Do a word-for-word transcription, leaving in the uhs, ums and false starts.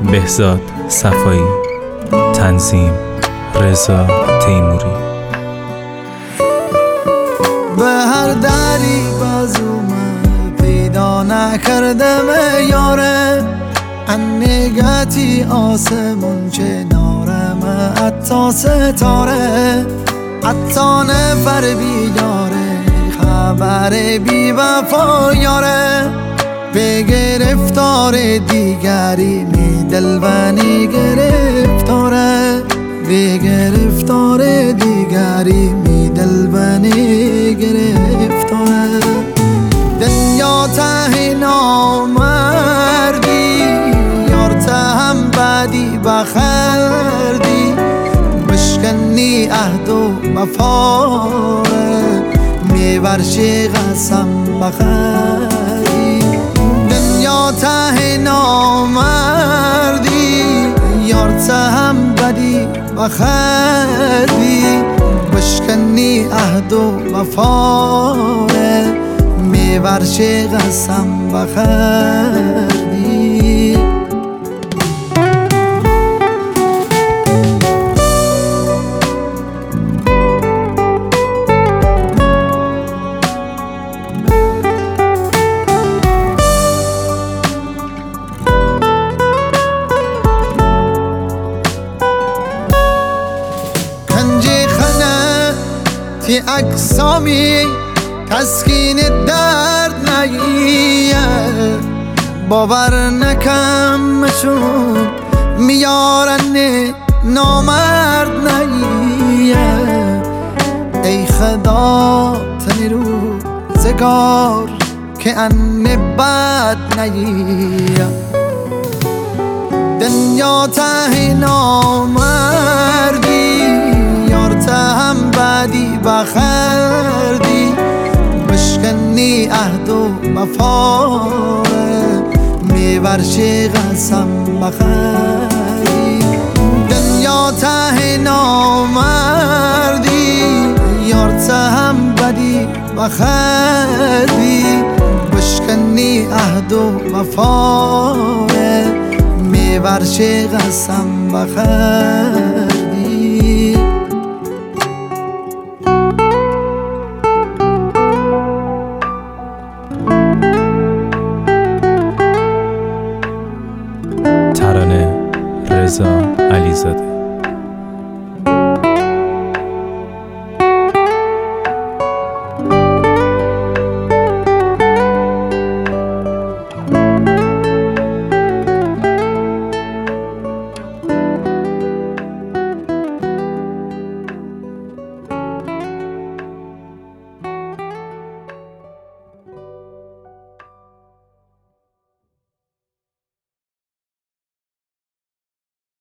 بهزاد صفایی، تنظیم رضا تیموری. به هر دری بازومه پیدا نکردم یاره، انگتی آسمون چه نارمه حتی ستاره، حتی نفر بیداره خبر بی وفا یاره، به گرفتار دیگری می دلبنی گرفتاره، به گرفتار دیگری می دلبنی گرفتاره. دنیا ته نامردی یار هم بدی بخردی، بشکنی عهد و وفاره میورشی قسم بخری. دنیا ته نامردی یار هم بدی بخردی، بشکنی عهد و وفاره میورشی قسم بخردی. تی اکسامی تسکین درد نگیه، باور نکمشون میارن نامرد نگیه. ای خدا تنی رو زگار که ان بد نگیه، دنیا ته نامردی یار هم بدی بخردی، بشکنی عهد و وفاره میورشی قسم بخری. دنیا ته نامردی یار هم بدی بخردی، بشکنی عهد و وفاره میورشی قسم بخردی. ترانه رضا علیزاده.